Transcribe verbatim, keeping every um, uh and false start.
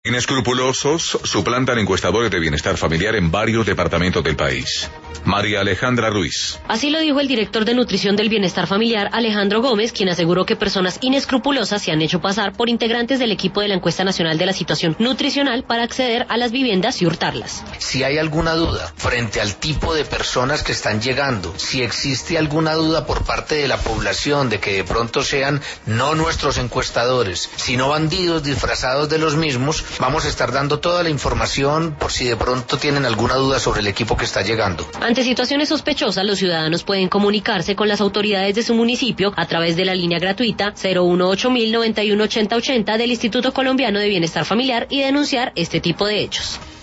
Inescrupulosos suplantan encuestadores de bienestar familiar en varios departamentos del país. María Alejandra Ruiz. Así lo dijo el director de nutrición del bienestar familiar, Alejandro Gómez, quien aseguró que personas inescrupulosas se han hecho pasar por integrantes del equipo de la encuesta nacional de la situación nutricional para acceder a las viviendas y hurtarlas. Si hay alguna duda frente al tipo de personas que están llegando, si existe alguna duda por parte de la población de que de pronto sean no nuestros encuestadores, sino bandidos disfrazados de los mismos, vamos a estar dando toda la información por si de pronto tienen alguna duda sobre el equipo que está llegando. Ante situaciones sospechosas, los ciudadanos pueden comunicarse con las autoridades de su municipio a través de la línea gratuita cero uno ocho mil noventa y uno ochenta ochenta del Instituto Colombiano de Bienestar Familiar y denunciar este tipo de hechos.